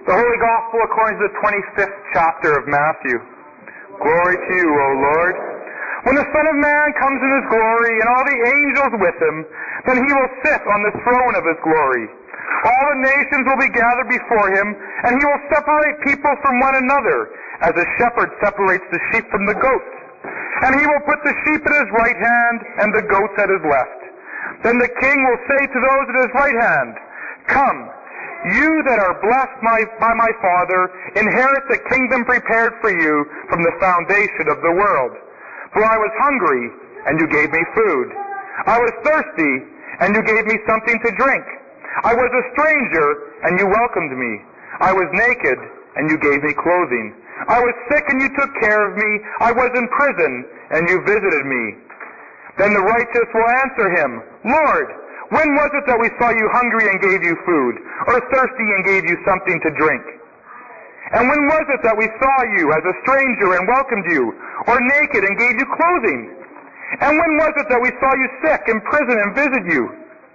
The Holy Gospel according to the 25th chapter of Matthew. Glory to you, O Lord. When the Son of Man comes in his glory, and all the angels with him, then he will sit on the throne of his glory. All the nations will be gathered before him, and he will separate people from one another, as a shepherd separates the sheep from the goats. And he will put the sheep at his right hand, and the goats at his left. Then the king will say to those at his right hand, Come, you that are blessed by my Father, inherit the kingdom prepared for you from the foundation of the world. For I was hungry, and you gave me food. I was thirsty, and you gave me something to drink. I was a stranger, and you welcomed me. I was naked, and you gave me clothing. I was sick, and you took care of me. I was in prison, and you visited me. Then the righteous will answer him, Lord, when was it that we saw you hungry and gave you food, or thirsty and gave you something to drink? And when was it that we saw you as a stranger and welcomed you, or naked and gave you clothing? And when was it that we saw you sick, in prison, and visited you?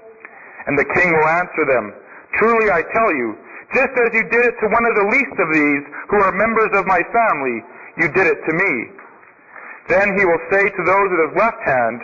And the king will answer them, Truly I tell you, just as you did it to one of the least of these who are members of my family, you did it to me. Then he will say to those at his left hand,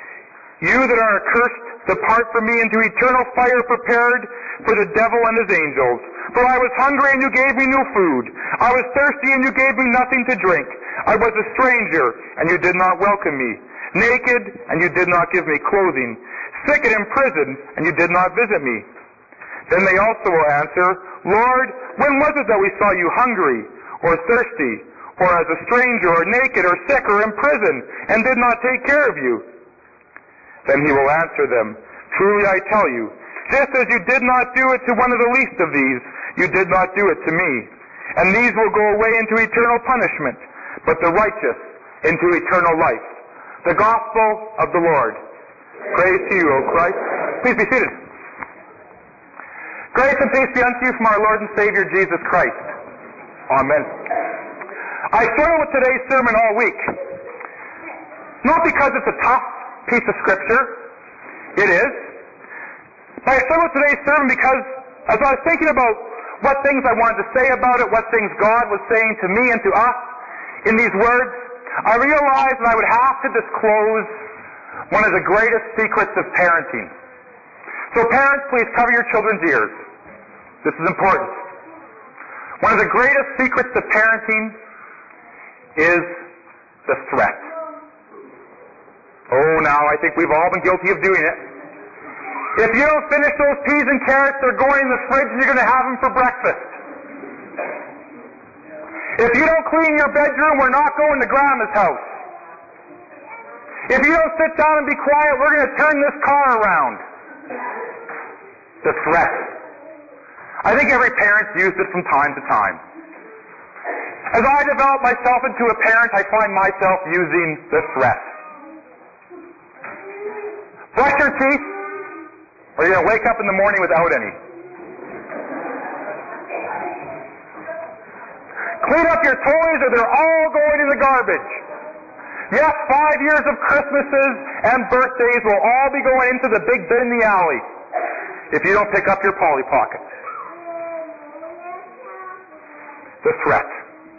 You that are accursed, depart from me into eternal fire prepared for the devil and his angels. For I was hungry, and you gave me no food. I was thirsty, and you gave me nothing to drink. I was a stranger, and you did not welcome me. Naked, and you did not give me clothing. Sick and in prison, and you did not visit me. Then they also will answer, Lord, when was it that we saw you hungry, or thirsty, or as a stranger, or naked, or sick, or in prison, and did not take care of you? Then he will answer them, Truly I tell you, just as you did not do it to one of the least of these, you did not do it to me. And these will go away into eternal punishment, but the righteous into eternal life. The Gospel of the Lord. Praise to you, O Christ. Please be seated. Grace and peace be unto you from our Lord and Savior Jesus Christ. Amen. I struggled with today's sermon all week. Not because it's a tough piece of scripture. It is. But I struggled with today's sermon because as I was thinking about what things I wanted to say about it, what things God was saying to me and to us in these words, I realized that I would have to disclose one of the greatest secrets of parenting. So parents, please cover your children's ears. This is important. One of the greatest secrets of parenting is the threat. Oh, now, I think we've all been guilty of doing it. If you don't finish those peas and carrots, they're going in the fridge and you're going to have them for breakfast. If you don't clean your bedroom, we're not going to Grandma's house. If you don't sit down and be quiet, we're going to turn this car around. The threat. I think every parent's used it from time to time. As I develop myself into a parent, I find myself using the threat. Brush your teeth, or you're going to wake up in the morning without any. Clean up your toys, or they're all going in the garbage. Yes, 5 years of Christmases and birthdays will all be going into the big bin in the alley if you don't pick up your Polly Pocket. The threat.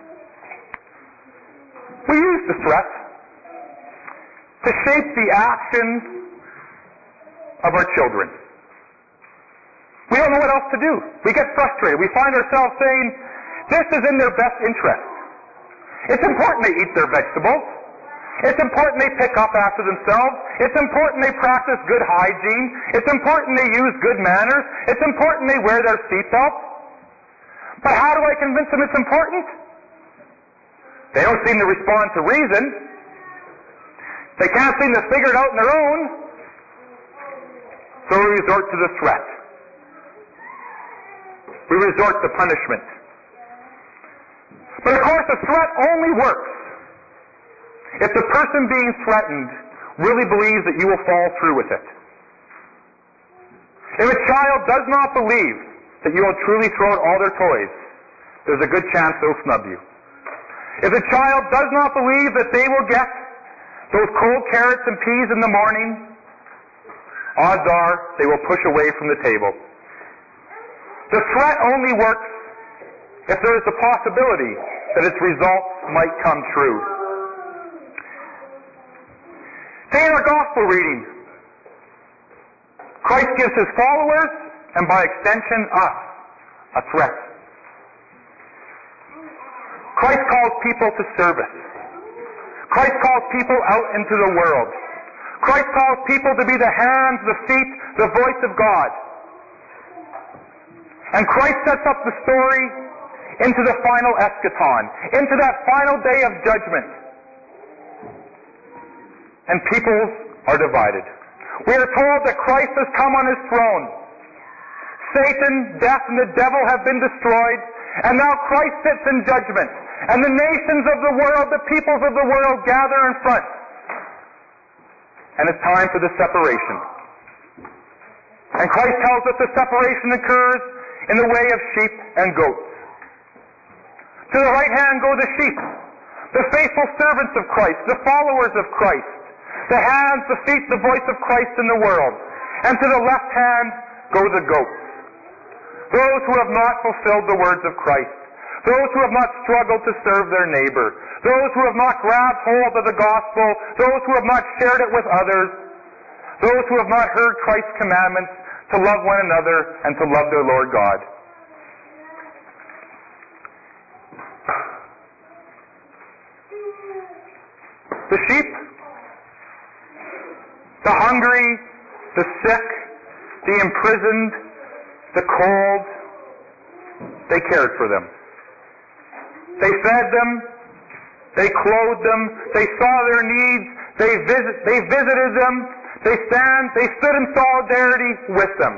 We use the threat to shape the actions of our children. We don't know what else to do. We get frustrated. We find ourselves saying, this is in their best interest. It's important they eat their vegetables. It's important they pick up after themselves. It's important they practice good hygiene. It's important they use good manners. It's important they wear their seatbelts. But how do I convince them it's important? They don't seem to respond to reason. They can't seem to figure it out on their own. So we resort to the threat. We resort to punishment. But of course, the threat only works if the person being threatened really believes that you will follow through with it. If a child does not believe that you will truly throw out all their toys, there's a good chance they'll snub you. If a child does not believe that they will get those cold carrots and peas in the morning, odds are they will push away from the table. The threat only works if there is the possibility that its results might come true. Today in our gospel reading, Christ gives his followers, and by extension us, a threat. Christ calls people to service. Christ calls people out into the world. Christ calls people to be the hands, the feet, the voice of God. And Christ sets up the story into the final eschaton, into that final day of judgment. And peoples are divided. We are told that Christ has come on his throne. Satan, death, and the devil have been destroyed, and now Christ sits in judgment. And the nations of the world, the peoples of the world gather in front. And it's time for the separation. And Christ tells us the separation occurs in the way of sheep and goats. To the right hand go the sheep, the faithful servants of Christ, the followers of Christ, the hands, the feet, the voice of Christ in the world. And to the left hand go the goats, those who have not fulfilled the words of Christ, those who have not struggled to serve their neighbor, those who have not grabbed hold of the gospel, those who have not shared it with others, those who have not heard Christ's commandments to love one another and to love their Lord God. The sheep, the hungry, the sick, the imprisoned, the cold, they cared for them. They fed them, they clothed them, they saw their needs, they visited them, they stood in solidarity with them.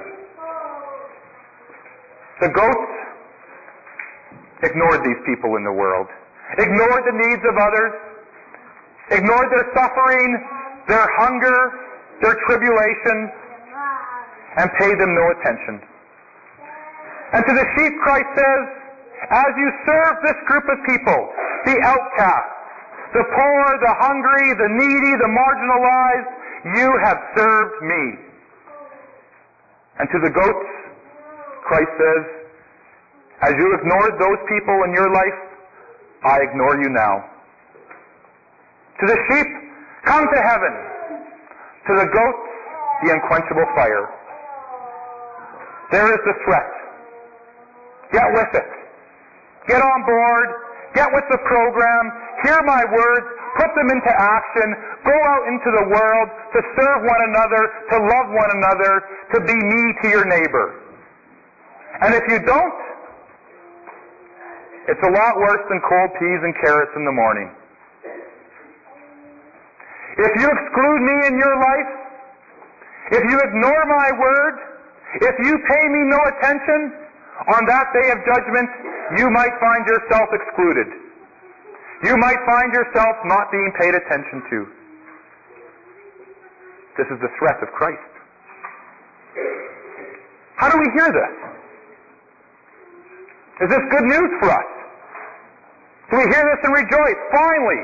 The goats ignored these people in the world, ignored the needs of others, ignored their suffering, their hunger, their tribulation, and paid them no attention. And to the sheep, Christ says, as you serve this group of people, the outcasts, the poor, the hungry, the needy, the marginalized, you have served me. And to the goats, Christ says, as you ignored those people in your life, I ignore you now. To the sheep, come to heaven. To the goats, the unquenchable fire. There is the threat. Get with it. Get on board. Get with the program. Hear my words. Put them into action. Go out into the world to serve one another, to love one another, to be me to your neighbor. And if you don't, it's a lot worse than cold peas and carrots in the morning. If you exclude me in your life, if you ignore my word, if you pay me no attention, on that day of judgment, you might find yourself excluded. You might find yourself not being paid attention to. This is the threat of Christ. How do we hear this? Is this good news for us? Do we hear this and rejoice? Finally!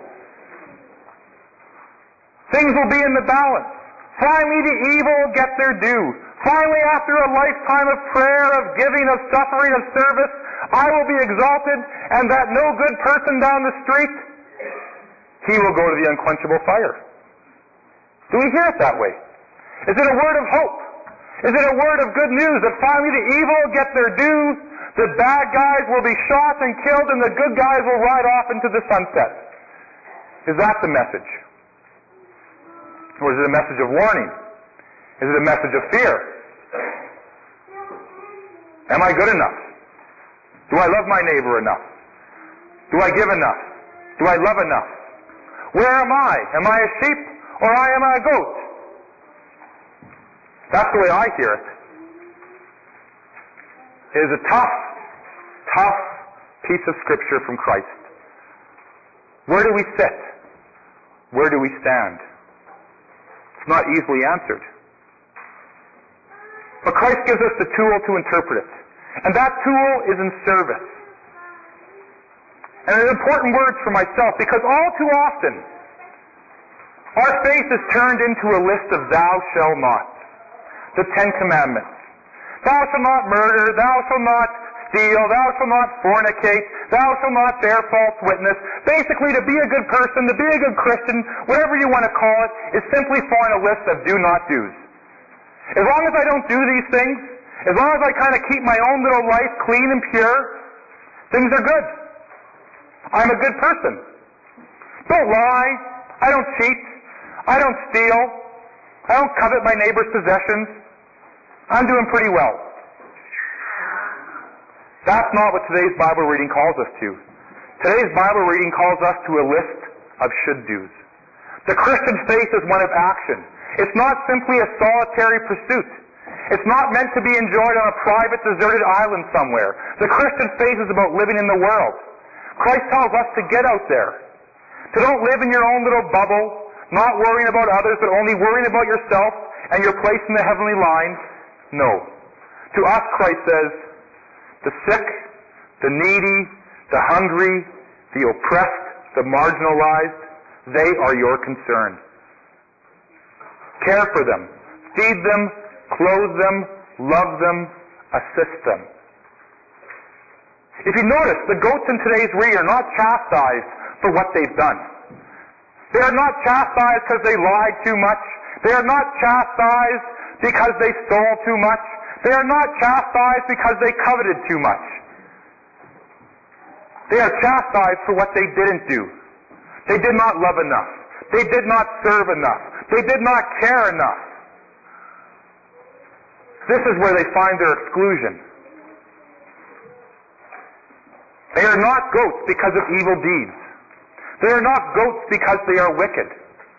Things will be in the balance. Finally, the evil will get their due. Finally, after a lifetime of prayer, of giving, of suffering, of service, I will be exalted, and that no good person down the street, he will go to the unquenchable fire. Do we hear it that way? Is it a word of hope? Is it a word of good news that finally the evil will get their due, the bad guys will be shot and killed, and the good guys will ride off into the sunset? Is that the message? Or is it a message of warning? Is it a message of fear? Am I good enough? Do I love my neighbor enough? Do I give enough? Do I love enough? Where am I? Am I a sheep or am I a goat? That's the way I hear it. It is a tough piece of scripture from Christ. Where do we sit? Where do we stand? It's not easily answered. But Christ gives us the tool to interpret it. And that tool is in service. And an important word for myself, because all too often, our faith is turned into a list of thou shalt not. The 10 Commandments. Thou shalt not murder, thou shalt not steal, thou shalt not fornicate, thou shalt not bear false witness. Basically, to be a good person, to be a good Christian, whatever you want to call it, is simply following a list of do not do's. As long as I don't do these things, as long as I kind of keep my own little life clean and pure, things are good. I'm a good person. Don't lie. I don't cheat. I don't steal. I don't covet my neighbor's possessions. I'm doing pretty well. That's not what today's Bible reading calls us to. Today's Bible reading calls us to a list of should-dos. The Christian faith is one of action. It's not simply a solitary pursuit. It's not meant to be enjoyed on a private, deserted island somewhere. The Christian faith is about living in the world. Christ tells us to get out there. To don't live in your own little bubble, not worrying about others, but only worrying about yourself and your place in the heavenly line. No. To us, Christ says, the sick, the needy, the hungry, the oppressed, the marginalized, they are your concern. Care for them. Feed them, clothe them, love them, assist them. If you notice, the goats in today's reading are not chastised for what they've done. They are not chastised because they lied too much. They are not chastised because they stole too much. They are not chastised because they coveted too much. They are chastised for what they didn't do. They did not love enough. They did not serve enough. They did not care enough. This is where they find their exclusion. They are not goats because of evil deeds. They are not goats because they are wicked.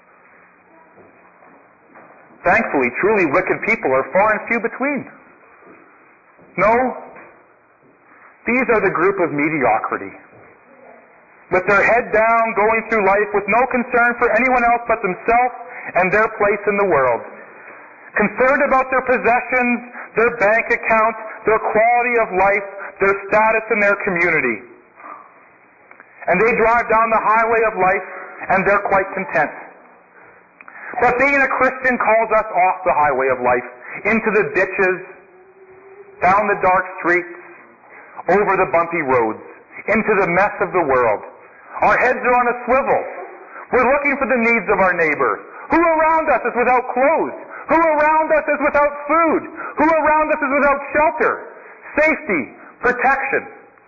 Thankfully, truly wicked people are far and few between. No, these are the group of mediocrity. With their head down, going through life with no concern for anyone else but themselves and their place in the world. Concerned about their possessions, their bank account, their quality of life, their status in their community. And they drive down the highway of life, and they're quite content. But being a Christian calls us off the highway of life, into the ditches, down the dark streets, over the bumpy roads, into the mess of the world. Our heads are on a swivel. We're looking for the needs of our neighbor. Who around us is without clothes? Who around us is without food? Who around us is without shelter, safety, protection?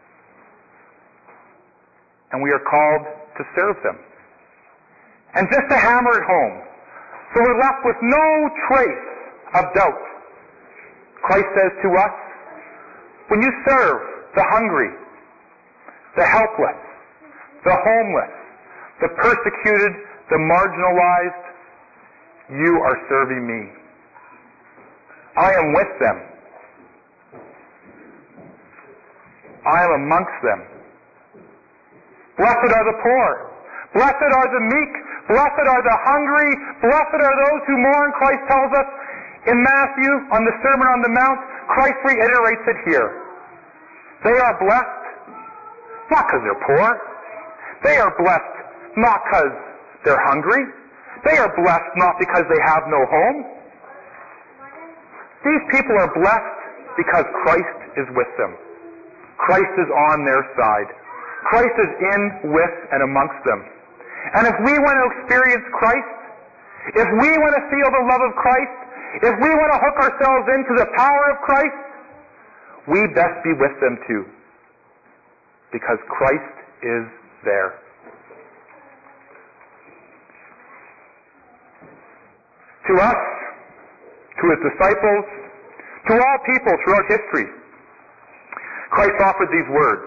And we are called to serve them. And just to hammer it home, so we're left with no trace of doubt. Christ says to us, when you serve the hungry, the helpless, the homeless, the persecuted, the marginalized, you are serving me. I am with them. I am amongst them. Blessed are the poor. Blessed are the meek. Blessed are the hungry. Blessed are those who mourn. Christ tells us in Matthew, on the Sermon on the Mount, Christ reiterates it here. They are blessed, not because they're poor. They are blessed not because they're hungry. They are blessed not because they have no home. These people are blessed because Christ is with them. Christ is on their side. Christ is in, with, and amongst them. And if we want to experience Christ, if we want to feel the love of Christ, if we want to hook ourselves into the power of Christ, we best be with them too. Because Christ is there. To us, to his disciples, to all people throughout history, Christ offered these words.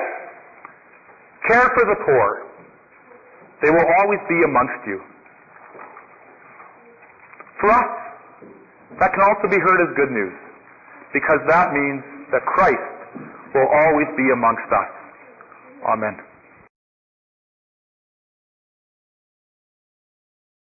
Care for the poor. They will always be amongst you. For us, that can also be heard as good news, because that means that Christ will always be amongst us. Amen.